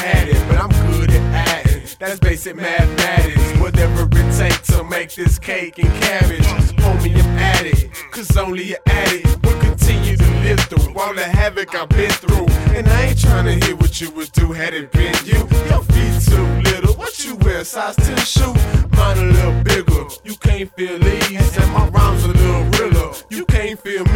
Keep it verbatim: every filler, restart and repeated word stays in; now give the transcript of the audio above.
had it, but I'm good at adding. That's basic mathematics. Whatever it takes to make this cake and cabbage. Homie, I'm at it, cause only an addict will continue to live through all the havoc I've been through. And I ain't tryna hear what you would do had it been you. Your feet too little, what you wear, size ten shoe? Mine a little bigger, you can't feel these. And my rhymes a little realer, you can't feel me.